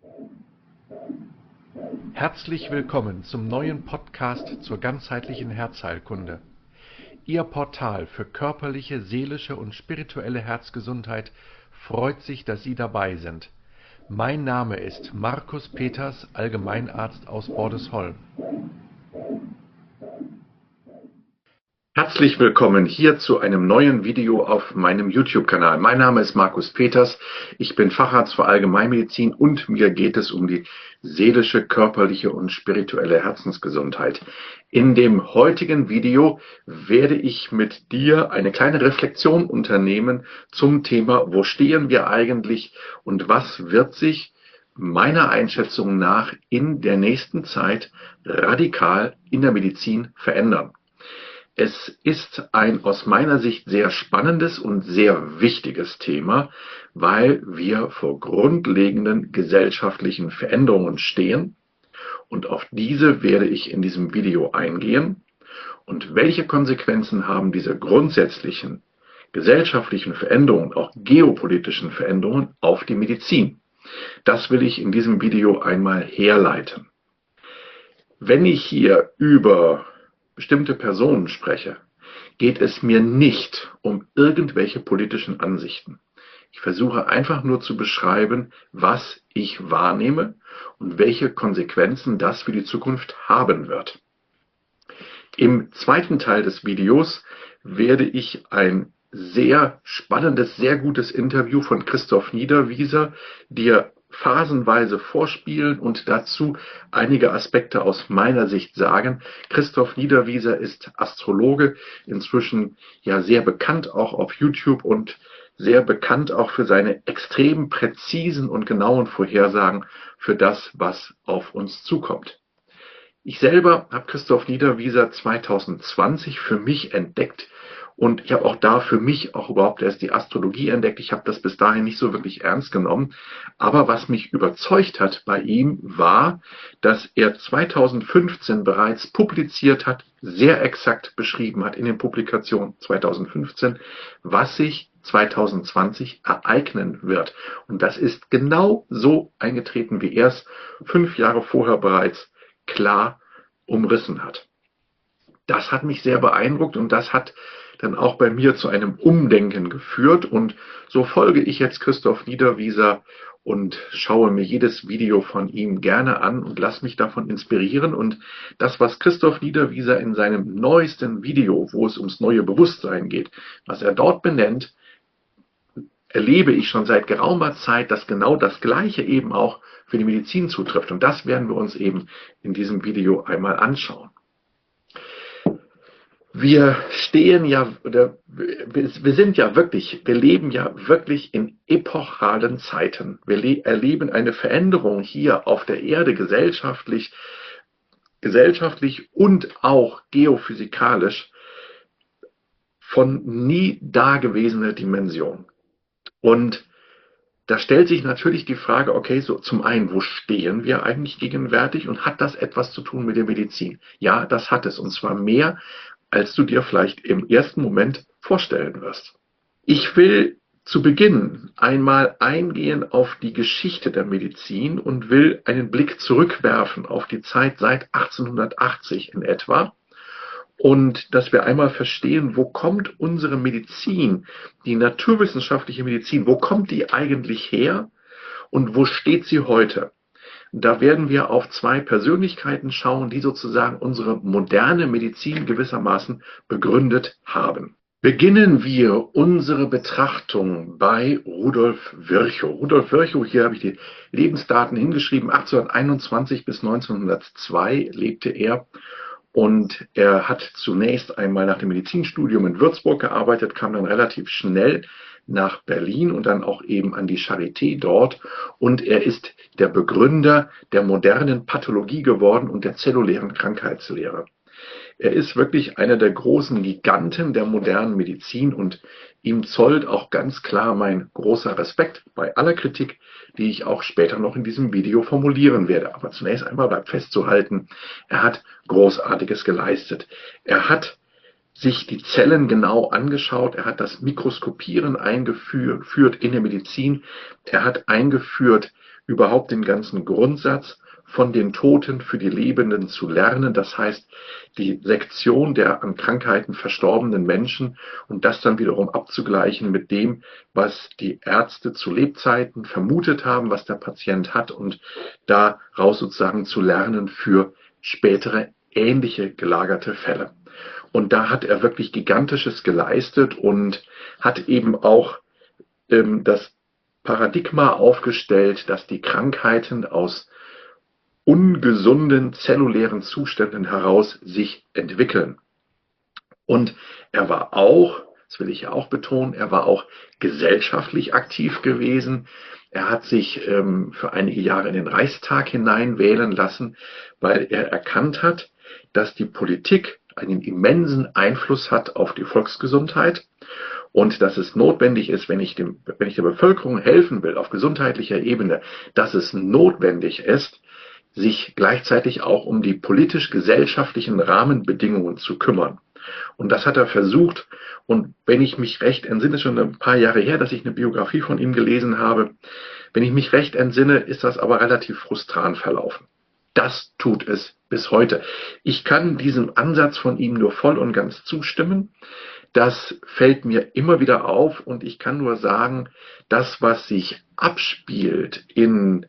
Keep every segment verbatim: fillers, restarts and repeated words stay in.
Herzlich willkommen zum neuen Podcast zur ganzheitlichen Herzheilkunde. Ihr Portal für körperliche, seelische und spirituelle Herzgesundheit freut sich, dass Sie dabei sind. Mein Name ist Markus Peters, Allgemeinarzt aus Bordesholm. Herzlich willkommen hier zu einem neuen Video auf meinem YouTube-Kanal. Mein Name ist Markus Peters, ich bin Facharzt für Allgemeinmedizin und mir geht es um die seelische, körperliche und spirituelle Herzensgesundheit. In dem heutigen Video werde ich mit dir eine kleine Reflexion unternehmen zum Thema, wo stehen wir eigentlich und was wird sich meiner Einschätzung nach in der nächsten Zeit radikal in der Medizin verändern. Es ist ein aus meiner Sicht sehr spannendes und sehr wichtiges Thema, weil wir vor grundlegenden gesellschaftlichen Veränderungen stehen und auf diese werde ich in diesem Video eingehen. Und welche Konsequenzen haben diese grundsätzlichen gesellschaftlichen Veränderungen, auch geopolitischen Veränderungen auf die Medizin? Das will ich in diesem Video einmal herleiten. Wenn ich hier über bestimmte Personen spreche, geht es mir nicht um irgendwelche politischen Ansichten. Ich versuche einfach nur zu beschreiben, was ich wahrnehme und welche Konsequenzen das für die Zukunft haben wird. Im zweiten Teil des Videos werde ich ein sehr spannendes, sehr gutes Interview von Christoph Niederwieser dir phasenweise vorspielen und dazu einige Aspekte aus meiner Sicht sagen. Christoph Niederwieser ist Astrologe, inzwischen ja sehr bekannt auch auf YouTube und sehr bekannt auch für seine extrem präzisen und genauen Vorhersagen für das, was auf uns zukommt. Ich selber habe Christoph Niederwieser zweitausendzwanzig für mich entdeckt und ich habe auch da für mich auch überhaupt erst die Astrologie entdeckt. Ich habe das bis dahin nicht so wirklich ernst genommen. Aber was mich überzeugt hat bei ihm war, dass er zweitausendfünfzehn bereits publiziert hat, sehr exakt beschrieben hat in den Publikationen zweitausendfünfzehn, was sich zweitausendzwanzig ereignen wird. Und das ist genau so eingetreten, wie er es fünf Jahre vorher bereits klar umrissen hat. Das hat mich sehr beeindruckt und das hat dann auch bei mir zu einem Umdenken geführt und so folge ich jetzt Christoph Niederwieser und schaue mir jedes Video von ihm gerne an und lasse mich davon inspirieren. Und das, was Christoph Niederwieser in seinem neuesten Video, wo es ums neue Bewusstsein geht, was er dort benennt, erlebe ich schon seit geraumer Zeit, dass genau das Gleiche eben auch für die Medizin zutrifft. Und das werden wir uns eben in diesem Video einmal anschauen. Wir stehen ja, oder wir sind ja wirklich, wir leben ja wirklich in epochalen Zeiten. Wir erleben eine Veränderung hier auf der Erde gesellschaftlich, gesellschaftlich und auch geophysikalisch von nie dagewesener Dimension. Und da stellt sich natürlich die Frage, okay, so zum einen, wo stehen wir eigentlich gegenwärtig und hat das etwas zu tun mit der Medizin? Ja, das hat es und zwar mehr, als du dir vielleicht im ersten Moment vorstellen wirst. Ich will zu Beginn einmal eingehen auf die Geschichte der Medizin und will einen Blick zurückwerfen auf die Zeit seit achtzehnhundertachtzig in etwa und dass wir einmal verstehen, wo kommt unsere Medizin, die naturwissenschaftliche Medizin, wo kommt die eigentlich her und wo steht sie heute? Da werden wir auf zwei Persönlichkeiten schauen, die sozusagen unsere moderne Medizin gewissermaßen begründet haben. Beginnen wir unsere Betrachtung bei Rudolf Virchow. Rudolf Virchow, hier habe ich die Lebensdaten hingeschrieben, achtzehnhunderteinundzwanzig bis neunzehnhundertzwei lebte er. Und er hat zunächst einmal nach dem Medizinstudium in Würzburg gearbeitet, kam dann relativ schnell nach Berlin und dann auch eben an die Charité dort. Und er ist der Begründer der modernen Pathologie geworden und der zellulären Krankheitslehre. Er ist wirklich einer der großen Giganten der modernen Medizin und ihm zollt auch ganz klar mein großer Respekt bei aller Kritik, die ich auch später noch in diesem Video formulieren werde. Aber zunächst einmal bleibt festzuhalten, er hat Großartiges geleistet. Er hat sich die Zellen genau angeschaut, er hat das Mikroskopieren eingeführt in der Medizin, er hat eingeführt, überhaupt den ganzen Grundsatz von den Toten für die Lebenden zu lernen. Das heißt, die Sektion der an Krankheiten verstorbenen Menschen und das dann wiederum abzugleichen mit dem, was die Ärzte zu Lebzeiten vermutet haben, was der Patient hat und daraus sozusagen zu lernen für spätere ähnliche gelagerte Fälle. Und da hat er wirklich Gigantisches geleistet und hat eben auch ähm, das Paradigma aufgestellt, dass die Krankheiten aus ungesunden zellulären Zuständen heraus sich entwickeln. Und er war auch, das will ich ja auch betonen, er war auch gesellschaftlich aktiv gewesen. Er hat sich ähm, für einige Jahre in den Reichstag hinein wählen lassen, weil er erkannt hat, dass die Politik einen immensen Einfluss hat auf die Volksgesundheit und dass es notwendig ist, wenn ich, dem, wenn ich der Bevölkerung helfen will auf gesundheitlicher Ebene, dass es notwendig ist, sich gleichzeitig auch um die politisch-gesellschaftlichen Rahmenbedingungen zu kümmern. Und das hat er versucht. Und wenn ich mich recht entsinne, schon ein paar Jahre her, dass ich eine Biografie von ihm gelesen habe, wenn ich mich recht entsinne, ist das aber relativ frustrant verlaufen. Das tut es bis heute. Ich kann diesem Ansatz von ihm nur voll und ganz zustimmen. Das fällt mir immer wieder auf und ich kann nur sagen, das, was sich abspielt in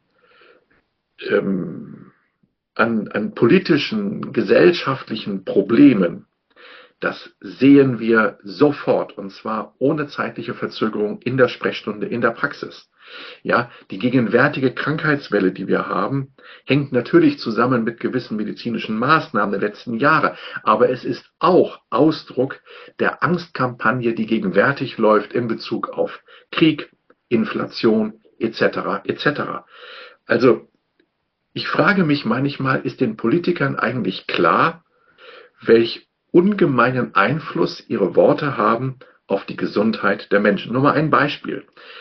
ähm, an, an politischen, gesellschaftlichen Problemen, das sehen wir sofort und zwar ohne zeitliche Verzögerung in der Sprechstunde, in der Praxis. Ja, die gegenwärtige Krankheitswelle, die wir haben, hängt natürlich zusammen mit gewissen medizinischen Maßnahmen der letzten Jahre, aber es ist auch Ausdruck der Angstkampagne, die gegenwärtig läuft in Bezug auf Krieg, Inflation et cetera et cetera. Also ich frage mich manchmal, ist den Politikern eigentlich klar, welch ungemeinen Einfluss ihre Worte haben auf die Gesundheit der Menschen? Nur mal ein Beispiel.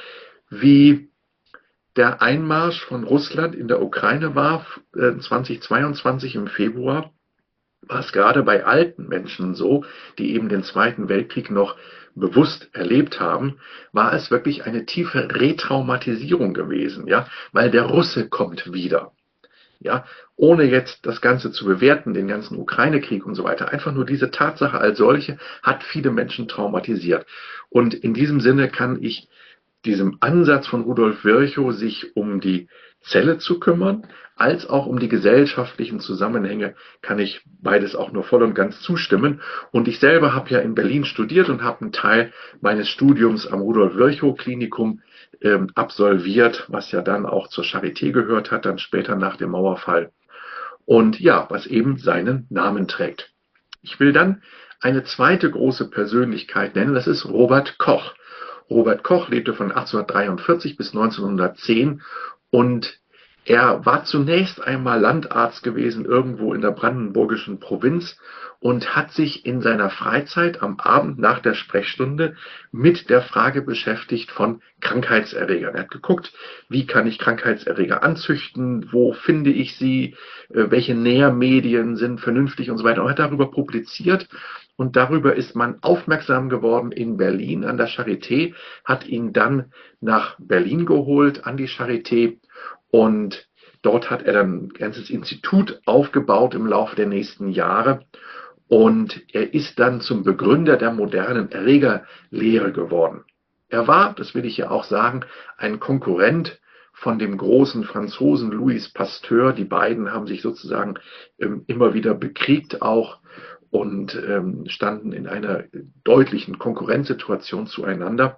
Wie der Einmarsch von Russland in der Ukraine war, zweitausendzweiundzwanzig im Februar, war es gerade bei alten Menschen so, die eben den Zweiten Weltkrieg noch bewusst erlebt haben, war es wirklich eine tiefe Retraumatisierung gewesen, ja, weil der Russe kommt wieder. Ja, ohne jetzt das Ganze zu bewerten, den ganzen Ukraine-Krieg und so weiter. Einfach nur diese Tatsache als solche hat viele Menschen traumatisiert. Und in diesem Sinne kann ich diesem Ansatz von Rudolf Virchow, sich um die Zelle zu kümmern, als auch um die gesellschaftlichen Zusammenhänge, kann ich beides auch nur voll und ganz zustimmen. Und ich selber habe ja in Berlin studiert und habe einen Teil meines Studiums am Rudolf-Virchow-Klinikum ähm, absolviert, was ja dann auch zur Charité gehört hat, dann später nach dem Mauerfall. Und ja, was eben seinen Namen trägt. Ich will dann eine zweite große Persönlichkeit nennen, das ist Robert Koch. Robert Koch lebte von achtzehnhundertdreiundvierzig bis neunzehnhundertzehn und er war zunächst einmal Landarzt gewesen irgendwo in der brandenburgischen Provinz und hat sich in seiner Freizeit am Abend nach der Sprechstunde mit der Frage beschäftigt von Krankheitserregern. Er hat geguckt, wie kann ich Krankheitserreger anzüchten, wo finde ich sie, welche Nährmedien sind vernünftig und so weiter. Und hat darüber publiziert. Und darüber ist man aufmerksam geworden in Berlin an der Charité, hat ihn dann nach Berlin geholt, an die Charité. Und dort hat er dann ein ganzes Institut aufgebaut im Laufe der nächsten Jahre. Und er ist dann zum Begründer der modernen Erregerlehre geworden. Er war, das will ich ja auch sagen, ein Konkurrent von dem großen Franzosen Louis Pasteur. Die beiden haben sich sozusagen ähm, immer wieder bekriegt auch und ähm, standen in einer deutlichen Konkurrenzsituation zueinander.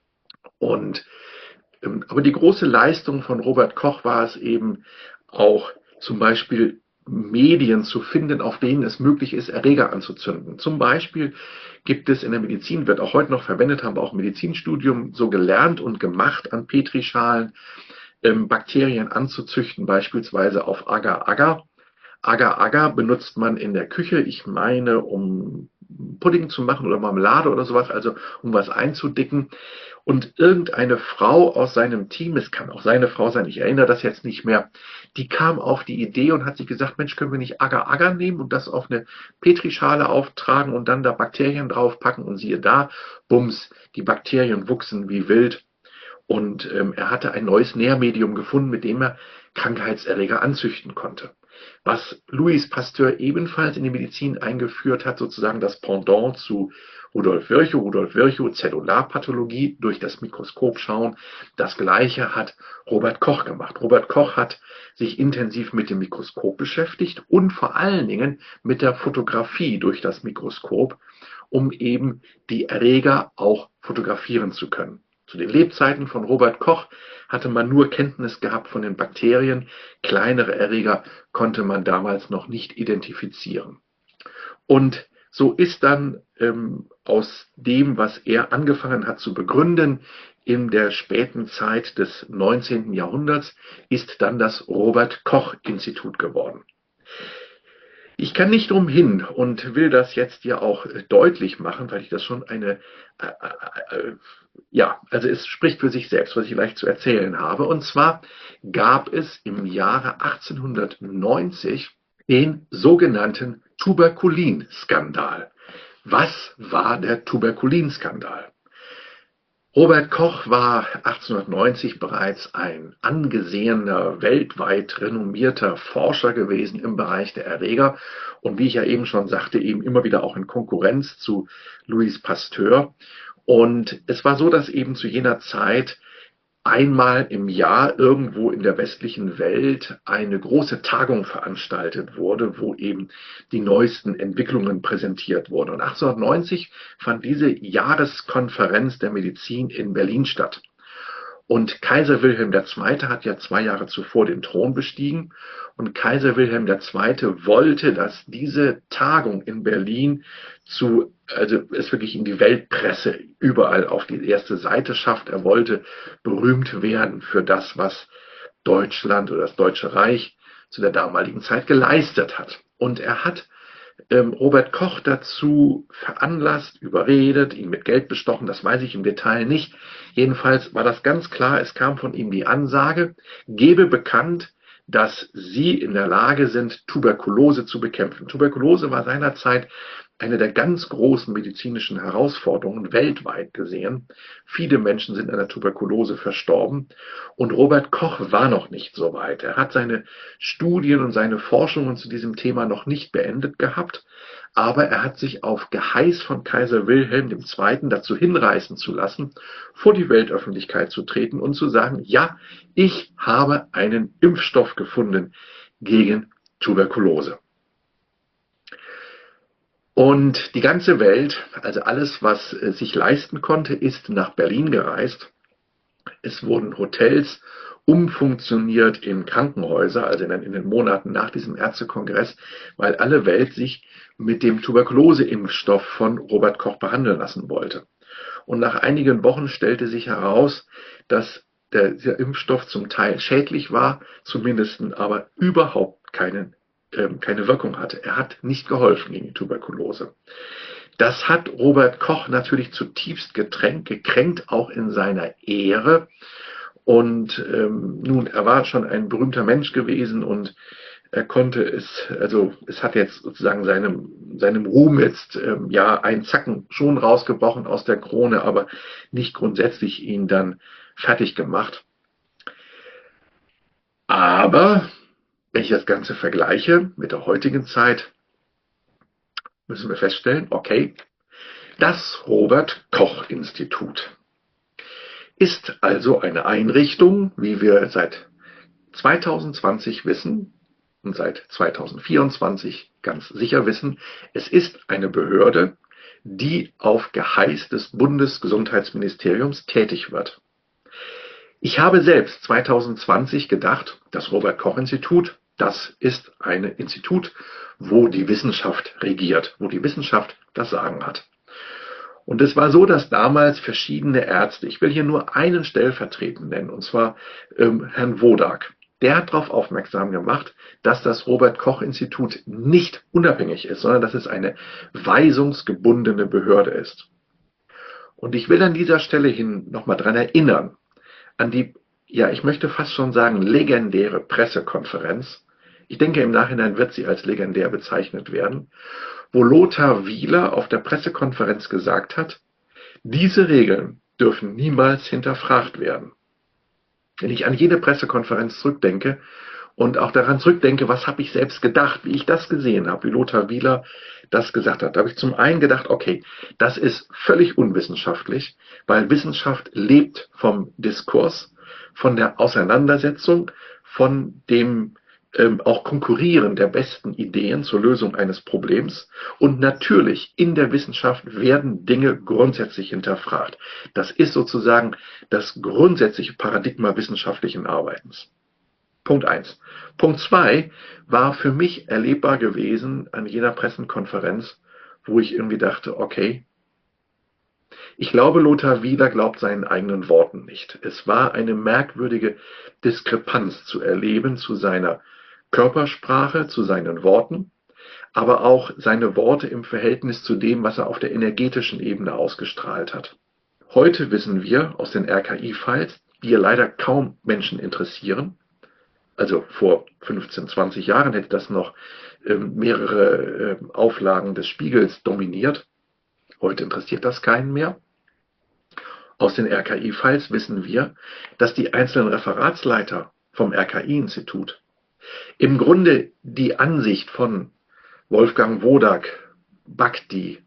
Und, ähm, aber die große Leistung von Robert Koch war es eben auch zum Beispiel Medien zu finden, auf denen es möglich ist, Erreger anzuzünden. Zum Beispiel gibt es in der Medizin, wird auch heute noch verwendet, haben wir auch im Medizinstudium so gelernt und gemacht an Petrischalen, ähm, Bakterien anzuzüchten, beispielsweise auf Agar-Agar. Agar-Agar benutzt man in der Küche, ich meine, um Pudding zu machen oder Marmelade oder sowas, also um was einzudicken. Und irgendeine Frau aus seinem Team, es kann auch seine Frau sein, ich erinnere das jetzt nicht mehr, die kam auf die Idee und hat sich gesagt, Mensch, können wir nicht Agar-Agar nehmen und das auf eine Petrischale auftragen und dann da Bakterien draufpacken und siehe da, bums, die Bakterien wuchsen wie wild. Und ähm, er hatte ein neues Nährmedium gefunden, mit dem er Krankheitserreger anzüchten konnte. Was Louis Pasteur ebenfalls in die Medizin eingeführt hat, sozusagen das Pendant zu Rudolf Virchow, Rudolf Virchow, Zellularpathologie durch das Mikroskop schauen. Das Gleiche hat Robert Koch gemacht. Robert Koch hat sich intensiv mit dem Mikroskop beschäftigt und vor allen Dingen mit der Fotografie durch das Mikroskop, um eben die Erreger auch fotografieren zu können. Zu den Lebzeiten von Robert Koch hatte man nur Kenntnis gehabt von den Bakterien. Kleinere Erreger konnte man damals noch nicht identifizieren. Und so ist dann ähm, aus dem, was er angefangen hat zu begründen, in der späten Zeit des neunzehnten Jahrhunderts, ist dann das Robert-Koch-Institut geworden. Ich kann nicht umhin und will das jetzt ja auch deutlich machen, weil ich das schon eine, äh, äh, ja, also es spricht für sich selbst, was ich gleich zu erzählen habe. Und zwar gab es im Jahre achtzehnhundertneunzig den sogenannten Tuberkulin-Skandal. Was war der Tuberkulin-Skandal? Robert Koch war achtzehnhundertneunzig bereits ein angesehener, weltweit renommierter Forscher gewesen im Bereich der Erreger und wie ich ja eben schon sagte, eben immer wieder auch in Konkurrenz zu Louis Pasteur. Und es war so, dass eben zu jener Zeit einmal im Jahr irgendwo in der westlichen Welt eine große Tagung veranstaltet wurde, wo eben die neuesten Entwicklungen präsentiert wurden. Und achtzehnhundertneunzig fand diese Jahreskonferenz der Medizin in Berlin statt. Und Kaiser Wilhelm der Zweite hat ja zwei Jahre zuvor den Thron bestiegen. Und Kaiser Wilhelm der Zweite wollte, dass diese Tagung in Berlin zu, also es wirklich in die Weltpresse überall auf die erste Seite schafft. Er wollte berühmt werden für das, was Deutschland oder das Deutsche Reich zu der damaligen Zeit geleistet hat. Und er hat ähm, Robert Koch dazu veranlasst, überredet, ihn mit Geld bestochen, das weiß ich im Detail nicht. Jedenfalls war das ganz klar, es kam von ihm die Ansage, gebe bekannt, dass Sie in der Lage sind, Tuberkulose zu bekämpfen. Tuberkulose war seinerzeit eine der ganz großen medizinischen Herausforderungen weltweit gesehen. Viele Menschen sind an der Tuberkulose verstorben und Robert Koch war noch nicht so weit. Er hat seine Studien und seine Forschungen zu diesem Thema noch nicht beendet gehabt, aber er hat sich auf Geheiß von Kaiser Wilhelm der Zweite dazu hinreißen zu lassen, vor die Weltöffentlichkeit zu treten und zu sagen, ja, ich habe einen Impfstoff gefunden gegen Tuberkulose. Und die ganze Welt, also alles, was sich leisten konnte, ist nach Berlin gereist. Es wurden Hotels umfunktioniert in Krankenhäuser, also in den, in den Monaten nach diesem Ärztekongress, weil alle Welt sich mit dem Tuberkuloseimpfstoff von Robert Koch behandeln lassen wollte. Und nach einigen Wochen stellte sich heraus, dass der, der Impfstoff zum Teil schädlich war, zumindest aber überhaupt keinen keine Wirkung hatte. Er hat nicht geholfen gegen die Tuberkulose. Das hat Robert Koch natürlich zutiefst getränkt, gekränkt, auch in seiner Ehre. Und ähm, nun, er war schon ein berühmter Mensch gewesen und er konnte es, also es hat jetzt sozusagen seinem, seinem Ruhm jetzt ähm, ja ein Zacken schon rausgebrochen aus der Krone, aber nicht grundsätzlich ihn dann fertig gemacht. Aber wenn ich das Ganze vergleiche mit der heutigen Zeit, müssen wir feststellen, okay, das Robert-Koch-Institut ist also eine Einrichtung, wie wir seit zweitausendzwanzig wissen und seit zweitausendvierundzwanzig ganz sicher wissen, es ist eine Behörde, die auf Geheiß des Bundesgesundheitsministeriums tätig wird. Ich habe selbst zweitausendzwanzig gedacht, das Robert-Koch-Institut, das ist ein Institut, wo die Wissenschaft regiert, wo die Wissenschaft das Sagen hat. Und es war so, dass damals verschiedene Ärzte, ich will hier nur einen stellvertretend nennen, und zwar ähm, Herrn Wodak, der hat darauf aufmerksam gemacht, dass das Robert-Koch-Institut nicht unabhängig ist, sondern dass es eine weisungsgebundene Behörde ist. Und ich will an dieser Stelle hin nochmal dran erinnern, an die, ja, ich möchte fast schon sagen, legendäre Pressekonferenz. Ich denke, im Nachhinein wird sie als legendär bezeichnet werden, wo Lothar Wieler auf der Pressekonferenz gesagt hat, diese Regeln dürfen niemals hinterfragt werden. Wenn ich an jede Pressekonferenz zurückdenke und auch daran zurückdenke, was habe ich selbst gedacht, wie ich das gesehen habe, wie Lothar Wieler das gesagt hat, da habe ich zum einen gedacht, okay, das ist völlig unwissenschaftlich, weil Wissenschaft lebt vom Diskurs, von der Auseinandersetzung, von dem ähm, auch Konkurrieren der besten Ideen zur Lösung eines Problems. Und natürlich in der Wissenschaft werden Dinge grundsätzlich hinterfragt. Das ist sozusagen das grundsätzliche Paradigma wissenschaftlichen Arbeitens. Punkt eins. Punkt zwei war für mich erlebbar gewesen an jener Pressekonferenz, wo ich irgendwie dachte, okay, ich glaube, Lothar Wieler glaubt seinen eigenen Worten nicht. Es war eine merkwürdige Diskrepanz zu erleben zu seiner Körpersprache, zu seinen Worten, aber auch seine Worte im Verhältnis zu dem, was er auf der energetischen Ebene ausgestrahlt hat. Heute wissen wir aus den R K I-Files, die ja leider kaum Menschen interessieren, also vor fünfzehn, zwanzig Jahren hätte das noch ähm, mehrere äh, Auflagen des Spiegels dominiert. Heute interessiert das keinen mehr. Aus den R K I-Files wissen wir, dass die einzelnen Referatsleiter vom R K I-Institut im Grunde die Ansicht von Wolfgang Wodak, Bhakti,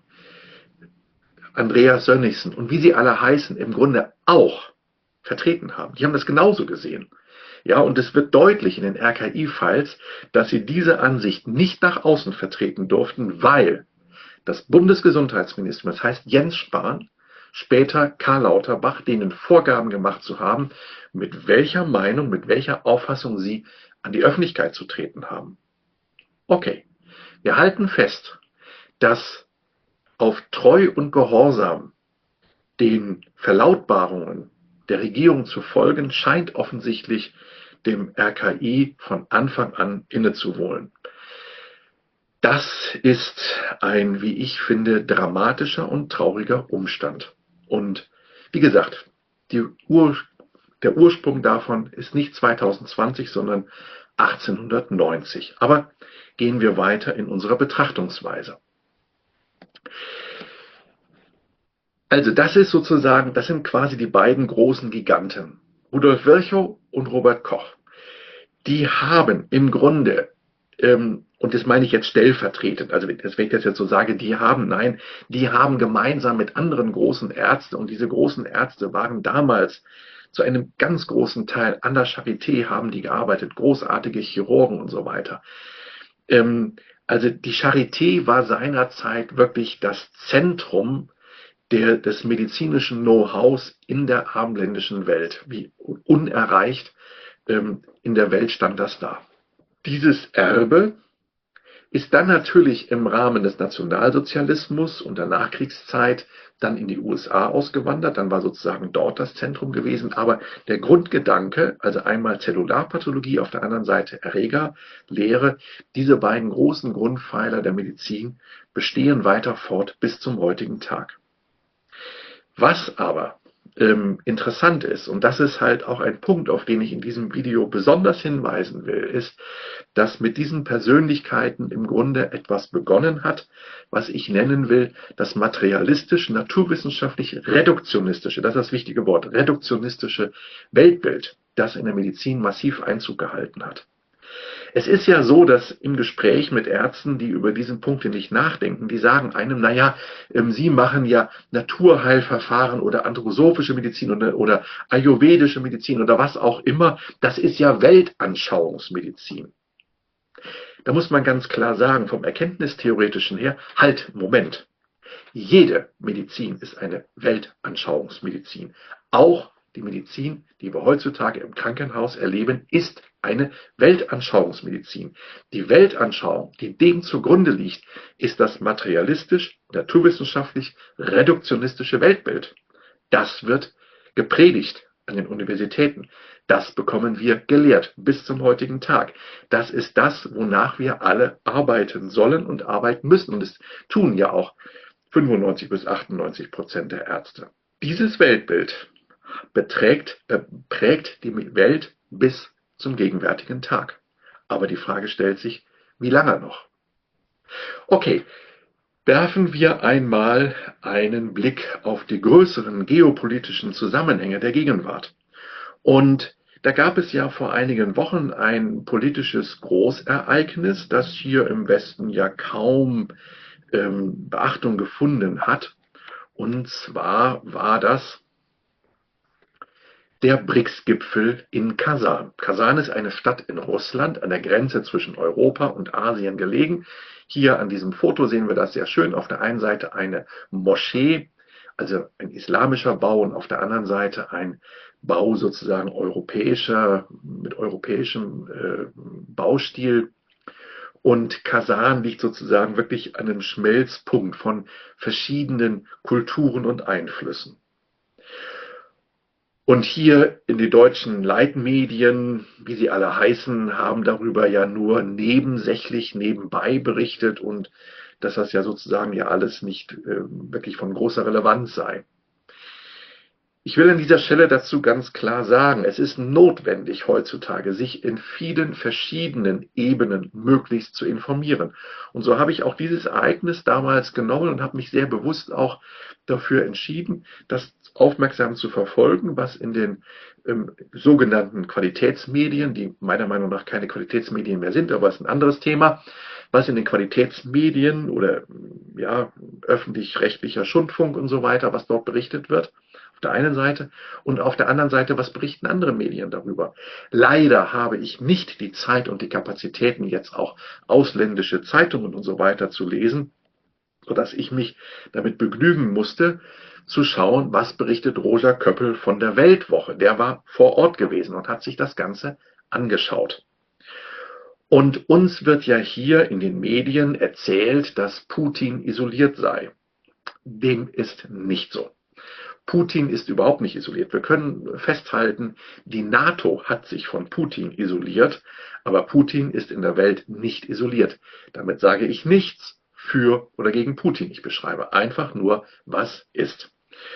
Andreas Sönnigsen und wie sie alle heißen, im Grunde auch vertreten haben. Die haben das genauso gesehen. Ja, und es wird deutlich in den R K I-Files, dass sie diese Ansicht nicht nach außen vertreten durften, weil das Bundesgesundheitsministerium, das heißt Jens Spahn, später Karl Lauterbach, denen Vorgaben gemacht zu haben, mit welcher Meinung, mit welcher Auffassung sie an die Öffentlichkeit zu treten haben. Okay, wir halten fest, dass auf Treu und Gehorsam den Verlautbarungen der Regierung zu folgen, scheint offensichtlich dem R K I von Anfang an innezuwohnen. Das ist ein, wie ich finde, dramatischer und trauriger Umstand. Und wie gesagt, die Ur, der Ursprung davon ist nicht zweitausendzwanzig, sondern achtzehnhundertneunzig. Aber gehen wir weiter in unserer Betrachtungsweise. Also das ist sozusagen, das sind quasi die beiden großen Giganten, Rudolf Virchow und Robert Koch. Die haben im Grunde, ähm, und das meine ich jetzt stellvertretend, also wenn ich das jetzt so sage, die haben, nein, die haben gemeinsam mit anderen großen Ärzten, und diese großen Ärzte waren damals zu einem ganz großen Teil an der Charité, haben die gearbeitet, großartige Chirurgen und so weiter. Ähm, also die Charité war seinerzeit wirklich das Zentrum der, des medizinischen Know-hows in der abendländischen Welt. Wie unerreicht ähm, in der Welt stand das da. Dieses Erbe ist dann natürlich im Rahmen des Nationalsozialismus und der Nachkriegszeit dann in die U S A ausgewandert, dann war sozusagen dort das Zentrum gewesen, aber der Grundgedanke, also einmal Zellularpathologie, auf der anderen Seite Erregerlehre, diese beiden großen Grundpfeiler der Medizin bestehen weiter fort bis zum heutigen Tag. Was aber ähm, interessant ist, und das ist halt auch ein Punkt, auf den ich in diesem Video besonders hinweisen will, ist, dass mit diesen Persönlichkeiten im Grunde etwas begonnen hat, was ich nennen will, das materialistisch, naturwissenschaftlich reduktionistische, das ist das wichtige Wort, reduktionistische Weltbild, das in der Medizin massiv Einzug gehalten hat. Es ist ja so, dass im Gespräch mit Ärzten, die über diesen Punkte nicht nachdenken, die sagen einem, naja, ähm, sie machen ja Naturheilverfahren oder anthroposophische Medizin oder, oder ayurvedische Medizin oder was auch immer, das ist ja Weltanschauungsmedizin. Da muss man ganz klar sagen, vom Erkenntnistheoretischen her, halt, Moment. Jede Medizin ist eine Weltanschauungsmedizin. Auch die Medizin, die wir heutzutage im Krankenhaus erleben, ist eine Weltanschauungsmedizin. Die Weltanschauung, die dem zugrunde liegt, ist das materialistisch, naturwissenschaftlich, reduktionistische Weltbild. Das wird gepredigt an den Universitäten. Das bekommen wir gelehrt bis zum heutigen Tag. Das ist das, wonach wir alle arbeiten sollen und arbeiten müssen. Und es tun ja auch fünfundneunzig bis achtundneunzig Prozent der Ärzte. Dieses Weltbild beträgt, äh, prägt die Welt bis zum gegenwärtigen Tag. Aber die Frage stellt sich, wie lange noch? Okay, werfen wir einmal einen Blick auf die größeren geopolitischen Zusammenhänge der Gegenwart. Und Da gab es ja vor einigen Wochen ein politisches Großereignis, das hier im Westen ja kaum ähm, Beachtung gefunden hat. Und zwar war das der BRICS-Gipfel in Kasan. Kasan ist eine Stadt in Russland, an der Grenze zwischen Europa und Asien gelegen. Hier an diesem Foto sehen wir das sehr schön. Auf der einen Seite eine Moschee, also ein islamischer Bau, und auf der anderen Seite ein Bau sozusagen europäischer, mit europäischem äh, Baustil. Und Kasan liegt sozusagen wirklich an einem Schmelzpunkt von verschiedenen Kulturen und Einflüssen. Und hier in den deutschen Leitmedien, wie sie alle heißen, haben darüber ja nur nebensächlich, nebenbei berichtet und dass das ja sozusagen ja alles nicht äh, wirklich von großer Relevanz sei. Ich will an dieser Stelle dazu ganz klar sagen, es ist notwendig heutzutage, sich in vielen verschiedenen Ebenen möglichst zu informieren. Und so habe ich auch dieses Ereignis damals genommen und habe mich sehr bewusst auch dafür entschieden, das aufmerksam zu verfolgen, was in den ähm, sogenannten Qualitätsmedien, die meiner Meinung nach keine Qualitätsmedien mehr sind, aber es ist ein anderes Thema, was in den Qualitätsmedien oder ja, öffentlich-rechtlicher Schundfunk und so weiter, was dort berichtet wird, auf der einen Seite, und auf der anderen Seite, was berichten andere Medien darüber. Leider habe ich nicht die Zeit und die Kapazitäten, jetzt auch ausländische Zeitungen und so weiter zu lesen, sodass ich mich damit begnügen musste, zu schauen, was berichtet Roger Köppel von der Weltwoche. Der war vor Ort gewesen und hat sich das Ganze angeschaut. Und uns wird ja hier in den Medien erzählt, dass Putin isoliert sei. Dem ist nicht so. Putin ist überhaupt nicht isoliert. Wir können festhalten, die NATO hat sich von Putin isoliert, aber Putin ist in der Welt nicht isoliert. Damit sage ich nichts für oder gegen Putin. Ich beschreibe einfach nur, was ist.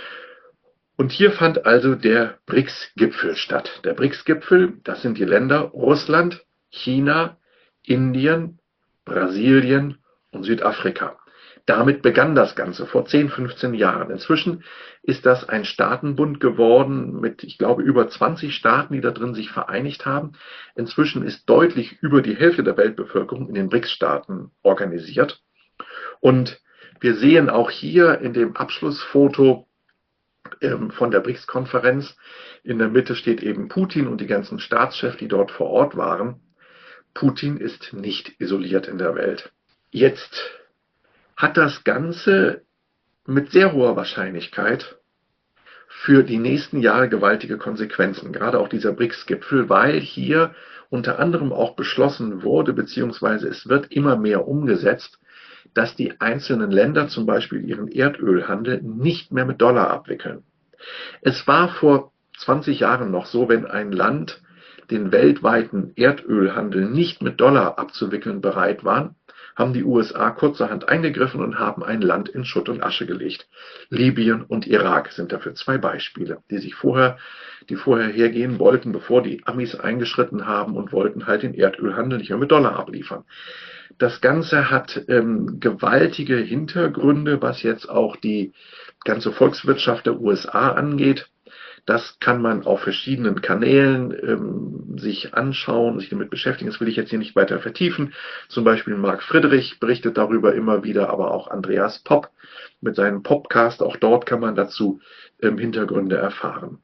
Und hier fand also der BRICS-Gipfel statt. Der BRICS-Gipfel, das sind die Länder Russland, China, Indien, Brasilien und Südafrika. Damit begann das Ganze vor zehn, fünfzehn Jahren. Inzwischen ist das ein Staatenbund geworden mit, ich glaube, über zwanzig Staaten, die da drin sich vereinigt haben. Inzwischen ist deutlich über die Hälfte der Weltbevölkerung in den BRICS-Staaten organisiert. Und wir sehen auch hier in dem Abschlussfoto ähm, von der BRICS-Konferenz, in der Mitte steht eben Putin und die ganzen Staatschefs, die dort vor Ort waren. Putin ist nicht isoliert in der Welt. Jetzt hat das Ganze mit sehr hoher Wahrscheinlichkeit für die nächsten Jahre gewaltige Konsequenzen, gerade auch dieser BRICS-Gipfel, weil hier unter anderem auch beschlossen wurde, beziehungsweise es wird immer mehr umgesetzt, dass die einzelnen Länder zum Beispiel ihren Erdölhandel nicht mehr mit Dollar abwickeln. Es war vor zwanzig Jahren noch so, wenn ein Land den weltweiten Erdölhandel nicht mit Dollar abzuwickeln bereit war, haben die U S A kurzerhand eingegriffen und haben ein Land in Schutt und Asche gelegt. Libyen und Irak sind dafür zwei Beispiele, die sich vorher, die vorher hergehen wollten, bevor die Amis eingeschritten haben und wollten halt den Erdölhandel nicht mehr mit Dollar abliefern. Das Ganze hat ähm, gewaltige Hintergründe, was jetzt auch die ganze Volkswirtschaft der U S A angeht. Das kann man auf verschiedenen Kanälen ähm, sich anschauen, sich damit beschäftigen. Das will ich jetzt hier nicht weiter vertiefen. Zum Beispiel Marc Friedrich berichtet darüber immer wieder, aber auch Andreas Popp mit seinem Popcast. Auch dort kann man dazu ähm, Hintergründe erfahren.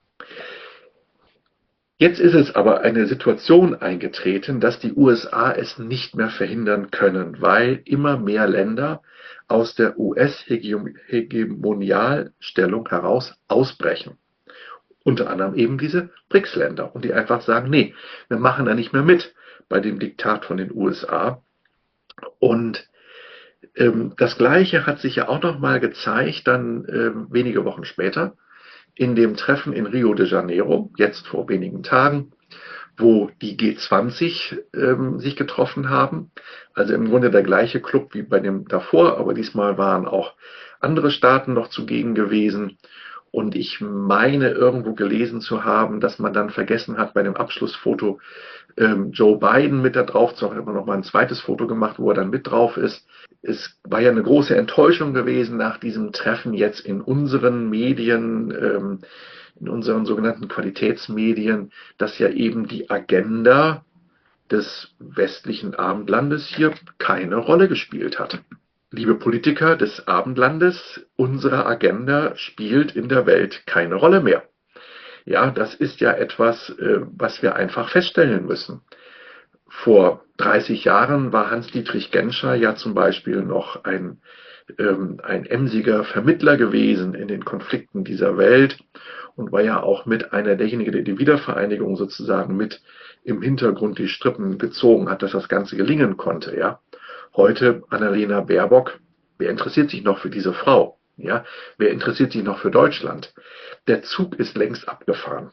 Jetzt ist es aber eine Situation eingetreten, dass die U S A es nicht mehr verhindern können, weil immer mehr Länder aus der U S-Hegemonialstellung heraus ausbrechen. Unter anderem eben diese BRICS-Länder und die einfach sagen, nee, wir machen da nicht mehr mit bei dem Diktat von den U S A. Und ähm, das Gleiche hat sich ja auch nochmal gezeigt, dann ähm, wenige Wochen später, in dem Treffen in Rio de Janeiro, jetzt vor wenigen Tagen, wo die G zwanzig ähm, sich getroffen haben. Also im Grunde der gleiche Club wie bei dem davor, aber diesmal waren auch andere Staaten noch zugegen gewesen. Und ich meine, irgendwo gelesen zu haben, dass man dann vergessen hat, bei dem Abschlussfoto ähm, Joe Biden mit da drauf, es hat immer noch mal ein zweites Foto gemacht, wo er dann mit drauf ist. Es war ja eine große Enttäuschung gewesen nach diesem Treffen jetzt in unseren Medien, ähm, in unseren sogenannten Qualitätsmedien, dass ja eben die Agenda des westlichen Abendlandes hier keine Rolle gespielt hat. Liebe Politiker des Abendlandes, unsere Agenda spielt in der Welt keine Rolle mehr. Ja, das ist ja etwas, äh, was wir einfach feststellen müssen. Vor dreißig Jahren war Hans-Dietrich Genscher ja zum Beispiel noch ein, ähm, ein emsiger Vermittler gewesen in den Konflikten dieser Welt und war ja auch mit einer derjenigen, der die Wiedervereinigung sozusagen mit im Hintergrund die Strippen gezogen hat, dass das Ganze gelingen konnte. Ja, heute Annalena Baerbock, wer interessiert sich noch für diese Frau? Ja, wer interessiert sich noch für Deutschland? Der Zug ist längst abgefahren.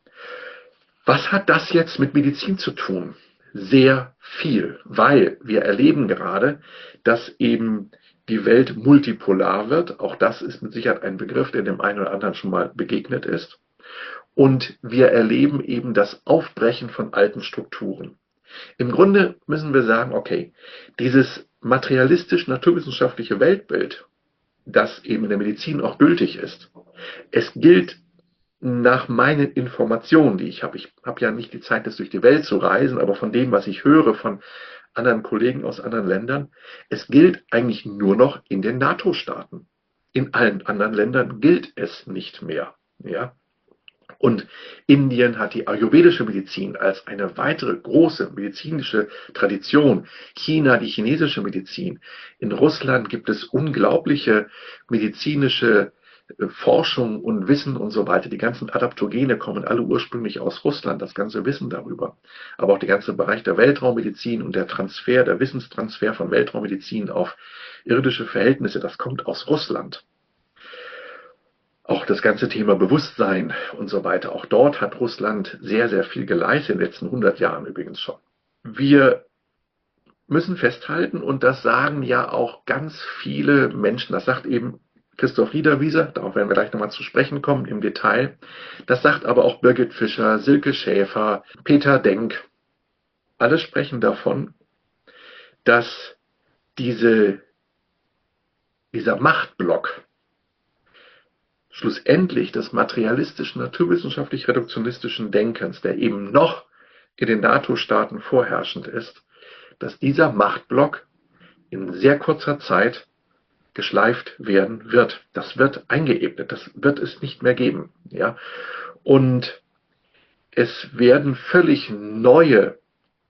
Was hat das jetzt mit Medizin zu tun? Sehr viel, weil wir erleben gerade, dass eben die Welt multipolar wird. Auch das ist mit Sicherheit ein Begriff, der dem einen oder anderen schon mal begegnet ist. Und wir erleben eben das Aufbrechen von alten Strukturen. Im Grunde müssen wir sagen, okay, dieses materialistisch-naturwissenschaftliche Weltbild, das eben in der Medizin auch gültig ist, es gilt nach meinen Informationen, die ich habe, ich habe ja nicht die Zeit, das durch die Welt zu reisen, aber von dem, was ich höre von anderen Kollegen aus anderen Ländern, es gilt eigentlich nur noch in den NATO-Staaten. In allen anderen Ländern gilt es nicht mehr. Ja? Und Indien hat die ayurvedische Medizin als eine weitere große medizinische Tradition. China die chinesische Medizin. In Russland gibt es unglaubliche medizinische Forschung und Wissen und so weiter. Die ganzen Adaptogene kommen alle ursprünglich aus Russland, das ganze Wissen darüber. Aber auch der ganze Bereich der Weltraummedizin und der Transfer, der Wissenstransfer von Weltraummedizin auf irdische Verhältnisse, das kommt aus Russland. Auch das ganze Thema Bewusstsein und so weiter. Auch dort hat Russland sehr, sehr viel geleistet, in den letzten hundert Jahren übrigens schon. Wir müssen festhalten, und das sagen ja auch ganz viele Menschen, das sagt eben Christoph Niederwieser, darauf werden wir gleich nochmal zu sprechen kommen im Detail. Das sagt aber auch Birgit Fischer, Silke Schäfer, Peter Denk. Alle sprechen davon, dass diese, dieser Machtblock schlussendlich des materialistischen, naturwissenschaftlich-reduktionistischen Denkens, der eben noch in den NATO-Staaten vorherrschend ist, dass dieser Machtblock in sehr kurzer Zeit geschleift werden wird. Das wird eingeebnet, das wird es nicht mehr geben. Ja? Und es werden völlig neue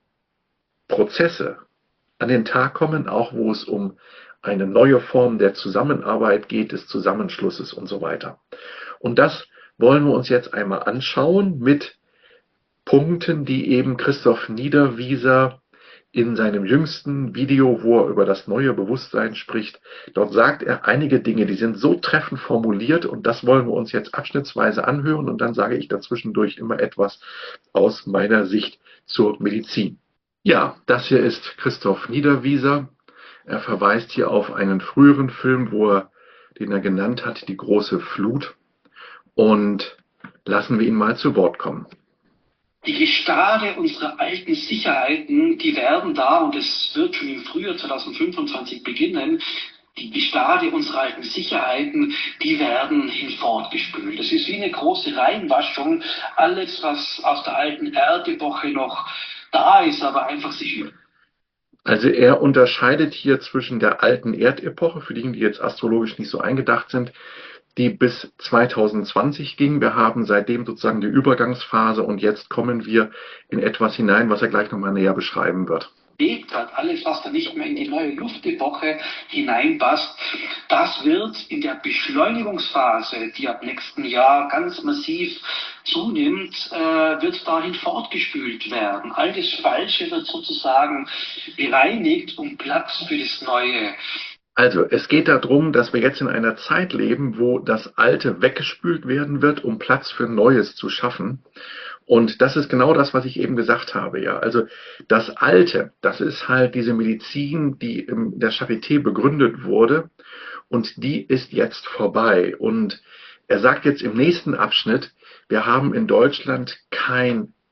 Prozesse an den Tag kommen, auch wo es um eine neue Form der Zusammenarbeit geht, des Zusammenschlusses und so weiter. Und das wollen wir uns jetzt einmal anschauen mit Punkten, die eben Christoph Niederwieser in seinem jüngsten Video, wo er über das neue Bewusstsein spricht, dort sagt er einige Dinge, die sind so treffend formuliert, und das wollen wir uns jetzt abschnittsweise anhören, und dann sage ich dazwischendurch immer etwas aus meiner Sicht zur Medizin. Ja, das hier ist Christoph Niederwieser. Er verweist hier auf einen früheren Film, wo er, den er genannt hat, Die große Flut. Und lassen wir ihn mal zu Wort kommen. Die Gestade unserer alten Sicherheiten, die werden da, und es wird schon im Frühjahr zweitausendfünfundzwanzig beginnen, die Gestade unserer alten Sicherheiten, die werden hinfortgespült. Das ist wie eine große Reinwaschung. Alles, was aus der alten Erdepoche noch da ist, aber einfach sich über. Also er unterscheidet hier zwischen der alten Erdepoche, für diejenigen, die jetzt astrologisch nicht so eingedacht sind, die bis zweitausendzwanzig ging. Wir haben seitdem sozusagen die Übergangsphase, und jetzt kommen wir in etwas hinein, was er gleich nochmal näher beschreiben wird. Hat, alles, was da nicht mehr in die neue Luftepoche hineinpasst, das wird in der Beschleunigungsphase, die ab nächsten Jahr ganz massiv zunimmt, äh, wird dahin fortgespült werden. All das Falsche wird sozusagen bereinigt, um Platz für das Neue. Also, es geht darum, dass wir jetzt in einer Zeit leben, wo das Alte weggespült werden wird, um Platz für Neues zu schaffen. Und das ist genau das, was ich eben gesagt habe. Ja, also das Alte, das ist halt diese Medizin, die in der Charité begründet wurde, und die ist jetzt vorbei. Und er sagt jetzt im nächsten Abschnitt, wir haben in Deutschland kein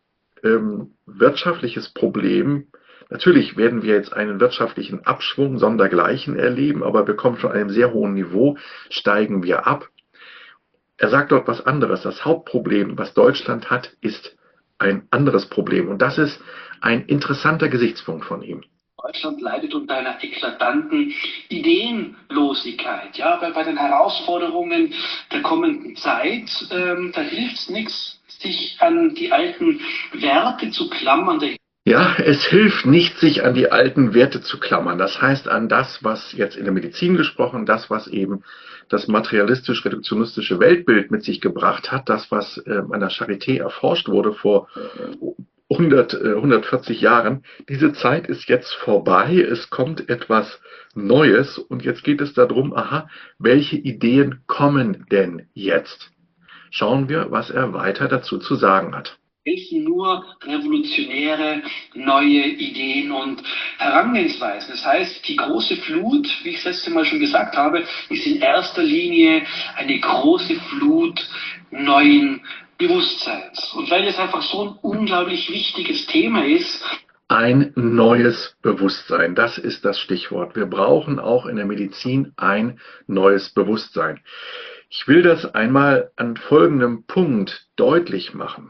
ähm, wirtschaftliches Problem. Natürlich werden wir jetzt einen wirtschaftlichen Abschwung sondergleichen erleben, aber wir kommen von einem sehr hohen Niveau, steigen wir ab. Er sagt dort was anderes. Das Hauptproblem, was Deutschland hat, ist ein anderes Problem. Und das ist ein interessanter Gesichtspunkt von ihm. Deutschland leidet unter einer eklatanten Ideenlosigkeit. Ja, weil bei den Herausforderungen der kommenden Zeit, ähm, da hilft es nichts, sich an die alten Werte zu klammern. Ja, es hilft nicht, sich an die alten Werte zu klammern. Das heißt, an das, was jetzt in der Medizin gesprochen, das, was eben das materialistisch-reduktionistische Weltbild mit sich gebracht hat, das, was äh, an der Charité erforscht wurde vor hundert, hundertvierzig Jahren. Diese Zeit ist jetzt vorbei, es kommt etwas Neues und jetzt geht es darum, aha, welche Ideen kommen denn jetzt? Schauen wir, was er weiter dazu zu sagen hat. Helfen nur revolutionäre neue Ideen und Herangehensweisen. Das heißt, die große Flut, wie ich das letzte Mal schon gesagt habe, ist in erster Linie eine große Flut neuen Bewusstseins. Und weil es einfach so ein unglaublich wichtiges Thema ist. Ein neues Bewusstsein, das ist das Stichwort. Wir brauchen auch in der Medizin ein neues Bewusstsein. Ich will das einmal an folgendem Punkt deutlich machen.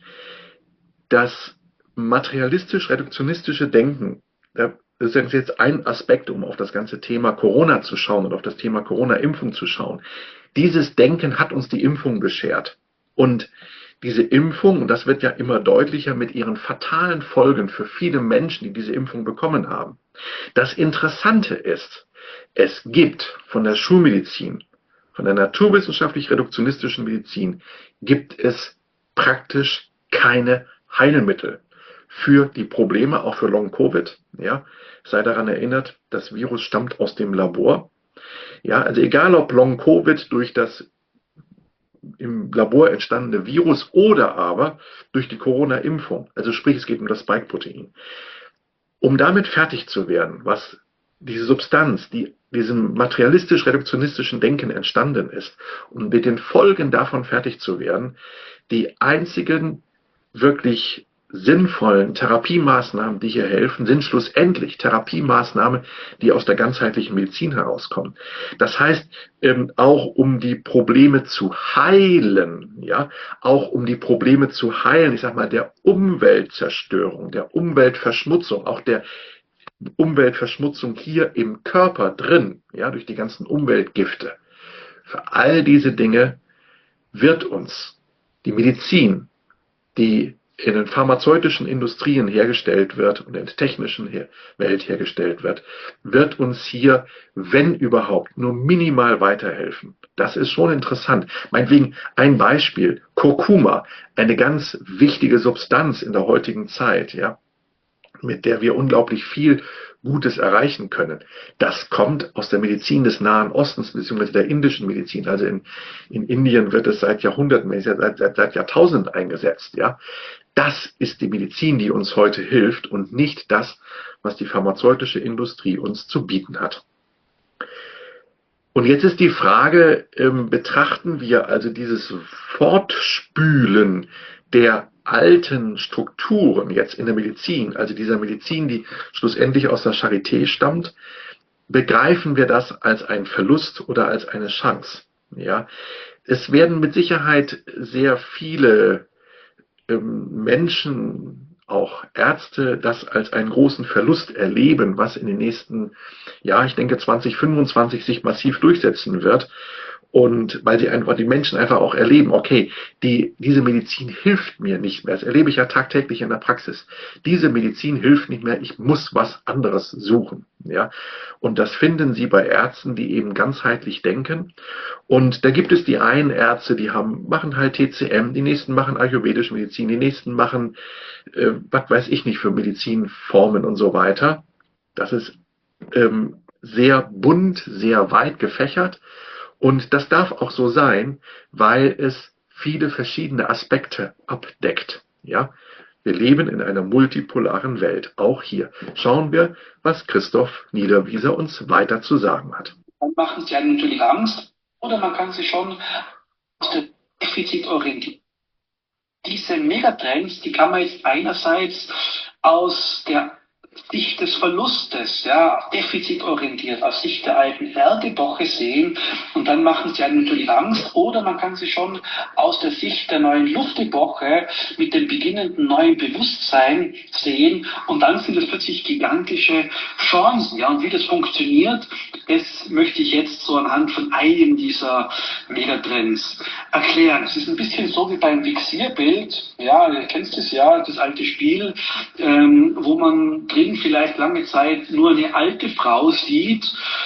Das materialistisch-reduktionistische Denken, das ist jetzt ein Aspekt, um auf das ganze Thema Corona zu schauen und auf das Thema Corona-Impfung zu schauen. Dieses Denken hat uns die Impfung beschert. Und diese Impfung, und das wird ja immer deutlicher mit ihren fatalen Folgen für viele Menschen, die diese Impfung bekommen haben. Das Interessante ist, es gibt von der Schulmedizin, von der naturwissenschaftlich-reduktionistischen Medizin, gibt es praktisch keine Heilmittel für die Probleme, auch für Long-Covid. Ja, sei daran erinnert, das Virus stammt aus dem Labor. Ja, also egal ob Long-Covid durch das im Labor entstandene Virus oder aber durch die Corona-Impfung, also sprich, es geht um das Spike-Protein. Um damit fertig zu werden, was diese Substanz, die diesem materialistisch-reduktionistischen Denken entstanden ist, um mit den Folgen davon fertig zu werden, die einzigen wirklich sinnvollen Therapiemaßnahmen, die hier helfen, sind schlussendlich Therapiemaßnahmen, die aus der ganzheitlichen Medizin herauskommen. Das heißt, ähm, auch um die Probleme zu heilen, ja, auch um die Probleme zu heilen, ich sag mal, der Umweltzerstörung, der Umweltverschmutzung, auch der Umweltverschmutzung hier im Körper drin, ja, durch die ganzen Umweltgifte. Für all diese Dinge wird uns die Medizin, die in den pharmazeutischen Industrien hergestellt wird und in der technischen Welt hergestellt wird, wird uns hier, wenn überhaupt, nur minimal weiterhelfen. Das ist schon interessant. Meinetwegen ein Beispiel, Kurkuma, eine ganz wichtige Substanz in der heutigen Zeit, ja, mit der wir unglaublich viel Gutes erreichen können. Das kommt aus der Medizin des Nahen Ostens bzw. der indischen Medizin. Also in, in Indien wird es seit Jahrhunderten, seit, seit, seit Jahrtausenden eingesetzt. Ja, das ist die Medizin, die uns heute hilft und nicht das, was die pharmazeutische Industrie uns zu bieten hat. Und jetzt ist die Frage, ähm, betrachten wir also dieses Fortspülen der alten Strukturen jetzt in der Medizin, also dieser Medizin, die schlussendlich aus der Charité stammt, begreifen wir das als einen Verlust oder als eine Chance? Ja, es werden mit Sicherheit sehr viele ähm, Menschen, auch Ärzte, das als einen großen Verlust erleben, was in den nächsten, ja, ich denke zwanzig fünfundzwanzig sich massiv durchsetzen wird. Und weil sie einfach, die Menschen einfach auch erleben, okay, die, diese Medizin hilft mir nicht mehr. Das erlebe ich ja tagtäglich in der Praxis. Diese Medizin hilft nicht mehr, ich muss was anderes suchen. Ja? Und das finden Sie bei Ärzten, die eben ganzheitlich denken. Und da gibt es die einen Ärzte, die haben, machen halt T C M, die nächsten machen ayurvedische Medizin, die nächsten machen, äh, was weiß ich nicht, für Medizinformen und so weiter. Das ist ähm, sehr bunt, sehr weit gefächert. Und das darf auch so sein, weil es viele verschiedene Aspekte abdeckt. Ja, wir leben in einer multipolaren Welt, auch hier. Schauen wir, was Christoph Niederwieser uns weiter zu sagen hat. Dann machen sie einem natürlich Angst, oder man kann sich schon aus der Defizitorientierung diese Megatrends, die kann man jetzt einerseits aus der Sicht des Verlustes, ja, defizitorientiert, aus Sicht der alten Erdepoche sehen, und dann machen sie einem natürlich Angst, oder man kann sie schon aus der Sicht der neuen Luftepoche mit dem beginnenden neuen Bewusstsein sehen, und dann sind es plötzlich gigantische Chancen, ja, und wie das funktioniert, das möchte ich jetzt so anhand von einem dieser Megatrends erklären. Es ist ein bisschen so wie beim Vixierbild, ja, du kennst es ja, das alte Spiel, ähm, wo man drin vielleicht lange Zeit nur eine alte Frau sieht,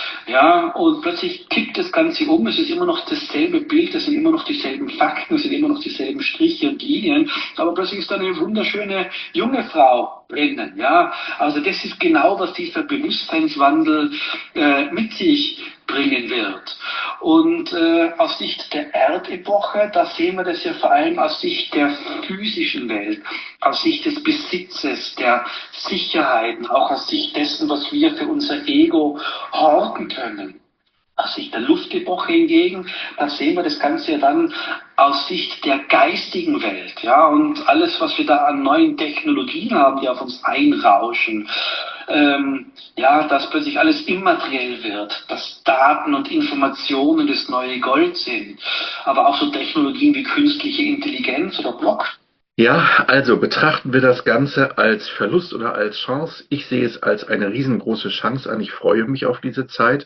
ja, und plötzlich kippt das Ganze um, es ist immer noch dasselbe Bild, es sind immer noch dieselben Fakten, es sind immer noch dieselben Striche und Linien, aber plötzlich ist da eine wunderschöne junge Frau drinnen, ja, also das ist genau, was dieser Bewusstseinswandel äh, mit sich bringen wird. Und äh, aus Sicht der Erdepoche, da sehen wir das ja vor allem aus Sicht der physischen Welt, aus Sicht des Besitzes, der Sicherheiten, auch aus Sicht dessen, was wir für unser Ego horten können. Aus Sicht der Luftepoche hingegen, da sehen wir das Ganze ja dann aus Sicht der geistigen Welt, ja, und alles, was wir da an neuen Technologien haben, die auf uns einrauschen, ähm, ja, dass plötzlich alles immateriell wird, dass Daten und Informationen das neue Gold sind, aber auch so Technologien wie künstliche Intelligenz oder Blockchain. Ja, also betrachten wir das Ganze als Verlust oder als Chance. Ich sehe es als eine riesengroße Chance an. Ich freue mich auf diese Zeit.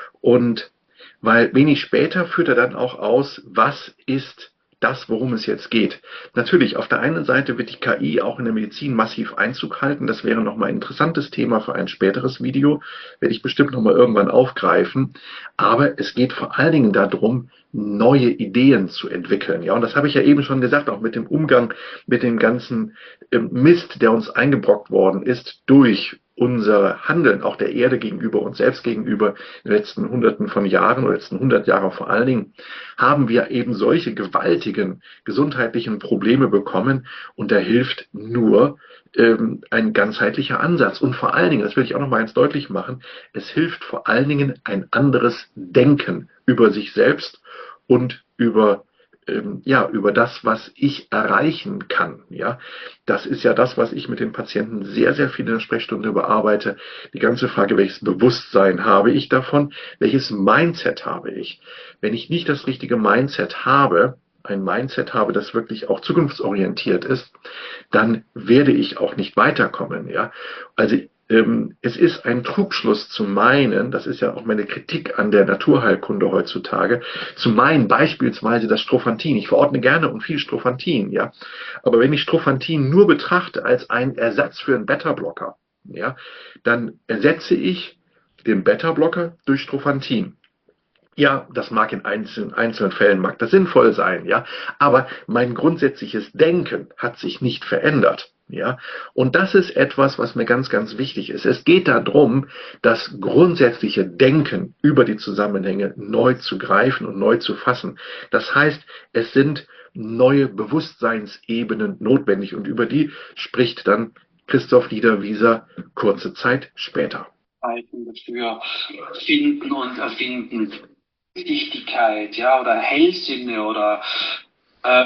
Und weil wenig später führt er dann auch aus, was ist das, worum es jetzt geht. Natürlich, auf der einen Seite wird die K I auch in der Medizin massiv Einzug halten. Das wäre nochmal ein interessantes Thema für ein späteres Video. Werde ich bestimmt nochmal irgendwann aufgreifen. Aber es geht vor allen Dingen darum, neue Ideen zu entwickeln. Ja, und das habe ich ja eben schon gesagt, auch mit dem Umgang mit dem ganzen Mist, der uns eingebrockt worden ist durch unser Handeln, auch der Erde gegenüber, uns selbst gegenüber, in den letzten Hunderten von Jahren oder letzten hundert Jahren vor allen Dingen, haben wir eben solche gewaltigen gesundheitlichen Probleme bekommen, und da hilft nur ähm, ein ganzheitlicher Ansatz. Und vor allen Dingen, das will ich auch noch mal eins deutlich machen, es hilft vor allen Dingen ein anderes Denken über sich selbst und über ja, über das, was ich erreichen kann. Ja, das ist ja das, was ich mit den Patienten sehr, sehr viel in der Sprechstunde bearbeite. Die ganze Frage, welches Bewusstsein habe ich davon? Welches Mindset habe ich? Wenn ich nicht das richtige Mindset habe, ein Mindset habe, das wirklich auch zukunftsorientiert ist, dann werde ich auch nicht weiterkommen. Ja, also ähm, es ist ein Trugschluss zu meinen, das ist ja auch meine Kritik an der Naturheilkunde heutzutage, zu meinen beispielsweise das Strophantin. Ich verordne gerne und viel Strophantin, ja, aber wenn ich Strophantin nur betrachte als einen Ersatz für einen Beta-Blocker, ja, dann ersetze ich den Beta-Blocker durch Strophantin. Ja, das mag in einzelnen, einzelnen Fällen mag das sinnvoll sein, ja, aber mein grundsätzliches Denken hat sich nicht verändert, ja, und das ist etwas, was mir ganz, ganz wichtig ist. Es geht darum, das grundsätzliche Denken über die Zusammenhänge neu zu greifen und neu zu fassen. Das heißt, es sind neue Bewusstseinsebenen notwendig, und über die spricht dann Christoph Niederwieser kurze Zeit später. Dafür finden und erfinden. Dichtigkeit, ja, oder Hellsinne oder äh,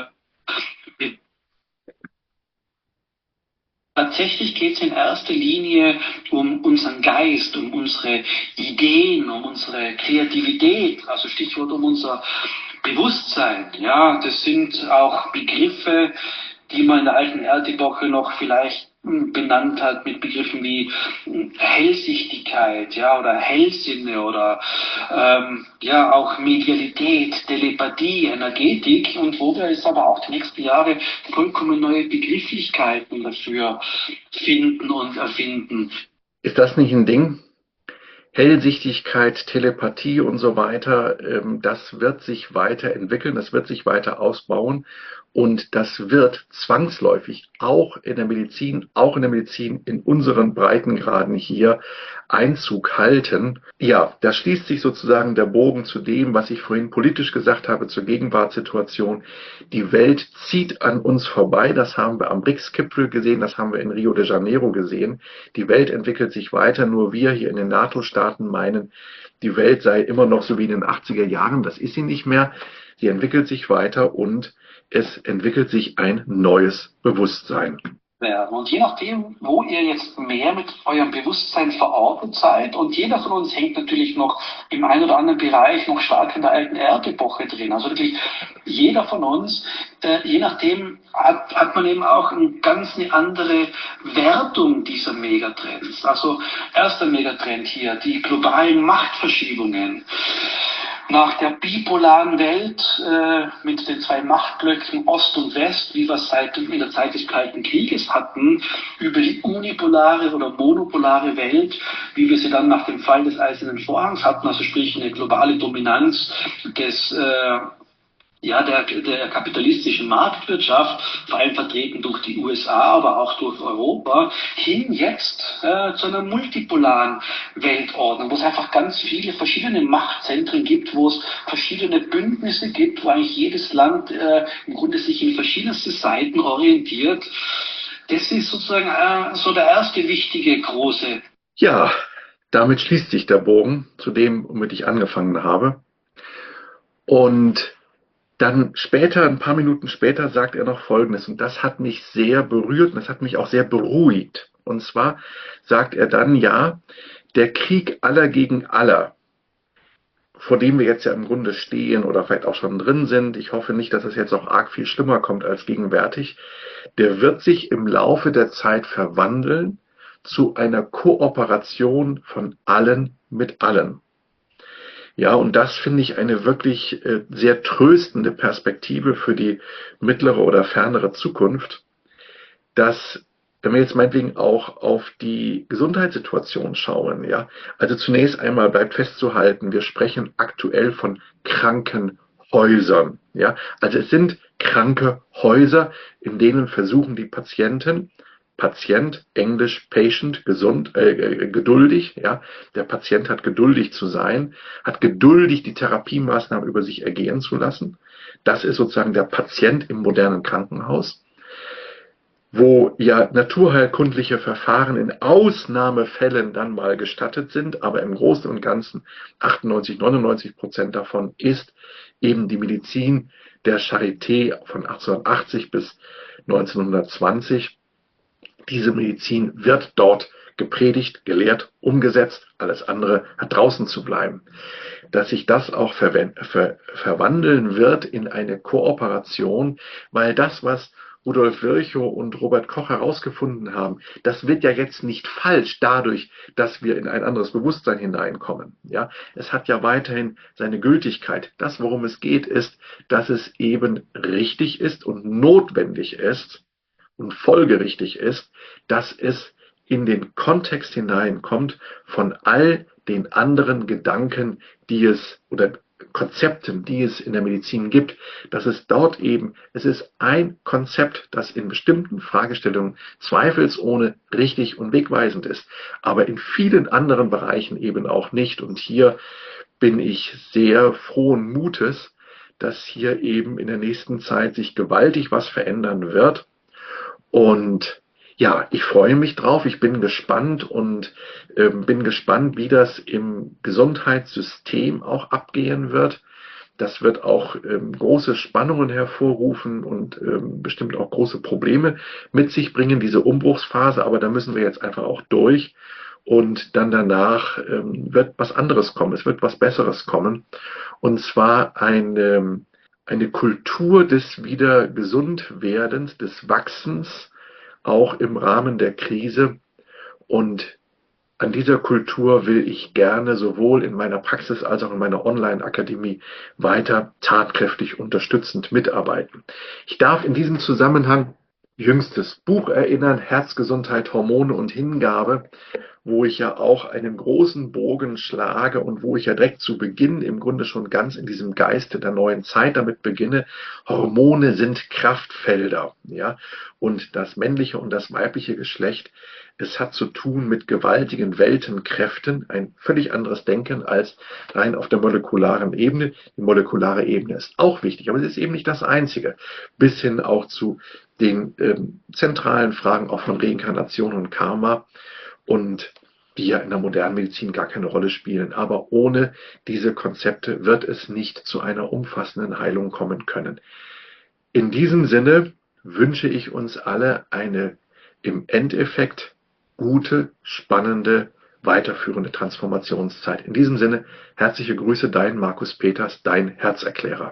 tatsächlich geht es in erster Linie um unseren Geist, um unsere Ideen, um unsere Kreativität, also Stichwort um unser Bewusstsein. Ja, das sind auch Begriffe, die man in der alten Erdepoche noch vielleicht benannt hat mit Begriffen wie Hellsichtigkeit, ja, oder Hellsinne oder ähm, ja auch Medialität, Telepathie, Energetik, und wo wir jetzt aber auch die nächsten Jahre vollkommen neue Begrifflichkeiten dafür finden und erfinden. Ist das nicht ein Ding? Hellsichtigkeit, Telepathie und so weiter, ähm, das wird sich weiterentwickeln, das wird sich weiter ausbauen, und das wird zwangsläufig auch in der Medizin, auch in der Medizin in unseren Breitengraden hier Einzug halten. Ja, da schließt sich sozusagen der Bogen zu dem, was ich vorhin politisch gesagt habe, zur Gegenwartssituation. Die Welt zieht an uns vorbei, das haben wir am B R I C S-Gipfel gesehen, das haben wir in Rio de Janeiro gesehen. Die Welt entwickelt sich weiter, nur wir hier in den NATO-Staaten meinen, die Welt sei immer noch so wie in den achtziger Jahren, das ist sie nicht mehr. Sie entwickelt sich weiter, und es entwickelt sich ein neues Bewusstsein. Werden. Und je nachdem, wo ihr jetzt mehr mit eurem Bewusstsein verortet seid, und jeder von uns hängt natürlich noch im einen oder anderen Bereich noch stark in der alten Erdepoche drin. Also wirklich jeder von uns, äh, je nachdem hat, hat man eben auch eine ganz eine andere Wertung dieser Megatrends. Also erster Megatrend hier, die globalen Machtverschiebungen. Nach der bipolaren Welt äh, mit den zwei Machtblöcken Ost und West, wie wir es seit in der Zeit des Kalten Krieges hatten, über die unipolare oder monopolare Welt, wie wir sie dann nach dem Fall des Eisernen Vorhangs hatten, also sprich eine globale Dominanz des äh, ja, der, der kapitalistischen Marktwirtschaft, vor allem vertreten durch die U S A, aber auch durch Europa, hin jetzt äh, zu einer multipolaren Weltordnung, wo es einfach ganz viele verschiedene Machtzentren gibt, wo es verschiedene Bündnisse gibt, wo eigentlich jedes Land äh, im Grunde sich in verschiedenste Seiten orientiert. Das ist sozusagen äh, so der erste wichtige große. Ja, damit schließt sich der Bogen zu dem, womit ich angefangen habe. Und dann später, ein paar Minuten später, sagt er noch Folgendes, und das hat mich sehr berührt und das hat mich auch sehr beruhigt. Und zwar sagt er dann, ja, der Krieg aller gegen aller, vor dem wir jetzt ja im Grunde stehen oder vielleicht auch schon drin sind, ich hoffe nicht, dass es jetzt auch arg viel schlimmer kommt als gegenwärtig, der wird sich im Laufe der Zeit verwandeln zu einer Kooperation von allen mit allen. Ja, und das finde ich eine wirklich äh, sehr tröstende Perspektive für die mittlere oder fernere Zukunft, dass, wenn wir jetzt meinetwegen auch auf die Gesundheitssituation schauen, ja, also zunächst einmal bleibt festzuhalten, wir sprechen aktuell von Krankenhäusern, ja, also es sind kranke Häuser, in denen versuchen die Patienten, Patient, Englisch Patient, gesund, äh, geduldig, ja, der Patient hat geduldig zu sein, hat geduldig die Therapiemaßnahmen über sich ergehen zu lassen. Das ist sozusagen der Patient im modernen Krankenhaus, wo ja naturheilkundliche Verfahren in Ausnahmefällen dann mal gestattet sind, aber im Großen und Ganzen achtundneunzig, neunundneunzig Prozent davon ist eben die Medizin der Charité von achtzehnhundertachtzig bis neunzehnhundertzwanzig. Diese Medizin wird dort gepredigt, gelehrt, umgesetzt. Alles andere hat draußen zu bleiben. Dass sich das auch ver ver verwandeln wird in eine Kooperation, weil das, was Rudolf Virchow und Robert Koch herausgefunden haben, das wird ja jetzt nicht falsch dadurch, dass wir in ein anderes Bewusstsein hineinkommen. Ja, es hat ja weiterhin seine Gültigkeit. Das, worum es geht, ist, dass es eben richtig ist und notwendig ist, und folgerichtig ist, dass es in den Kontext hineinkommt von all den anderen Gedanken, die es oder Konzepten, die es in der Medizin gibt, dass es dort eben, es ist ein Konzept, das in bestimmten Fragestellungen zweifelsohne richtig und wegweisend ist, aber in vielen anderen Bereichen eben auch nicht. Und hier bin ich sehr frohen Mutes, dass hier eben in der nächsten Zeit sich gewaltig was verändern wird. Und ja, ich freue mich drauf, ich bin gespannt und äh, bin gespannt, wie das im Gesundheitssystem auch abgehen wird. Das wird auch ähm, große Spannungen hervorrufen und ähm, bestimmt auch große Probleme mit sich bringen, diese Umbruchsphase, aber da müssen wir jetzt einfach auch durch. Und dann danach ähm, wird was anderes kommen, es wird was Besseres kommen. Und zwar eine Eine Kultur des wieder Gesundwerdens, des Wachsens, auch im Rahmen der Krise. Und an dieser Kultur will ich gerne sowohl in meiner Praxis als auch in meiner Online-Akademie weiter tatkräftig unterstützend mitarbeiten. Ich darf in diesem Zusammenhang jüngstes Buch erinnern, Herzgesundheit, Hormone und Hingabe, wo ich ja auch einen großen Bogen schlage und wo ich ja direkt zu Beginn im Grunde schon ganz in diesem Geiste der neuen Zeit damit beginne. Hormone sind Kraftfelder, ja, und das männliche und das weibliche Geschlecht, es hat zu tun mit gewaltigen Weltenkräften, ein völlig anderes Denken als rein auf der molekularen Ebene. Die molekulare Ebene ist auch wichtig, aber es ist eben nicht das Einzige. Bis hin auch zu den ähm, zentralen Fragen auch von Reinkarnation und Karma, und die ja in der modernen Medizin gar keine Rolle spielen. Aber ohne diese Konzepte wird es nicht zu einer umfassenden Heilung kommen können. In diesem Sinne wünsche ich uns alle eine im Endeffekt gute, spannende, weiterführende Transformationszeit. In diesem Sinne, herzliche Grüße, dein Markus Peters, dein Herzerklärer.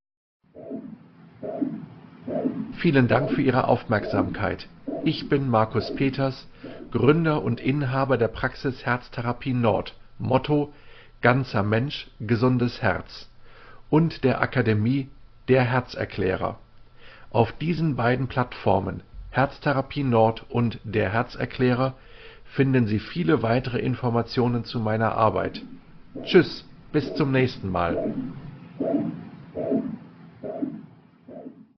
Vielen Dank für Ihre Aufmerksamkeit. Ich bin Markus Peters, Gründer und Inhaber der Praxis Herztherapie Nord, Motto Ganzer Mensch, gesundes Herz, und der Akademie Der Herzerklärer. Auf diesen beiden Plattformen, Herztherapie Nord und Der Herzerklärer, finden Sie viele weitere Informationen zu meiner Arbeit. Tschüss, bis zum nächsten Mal.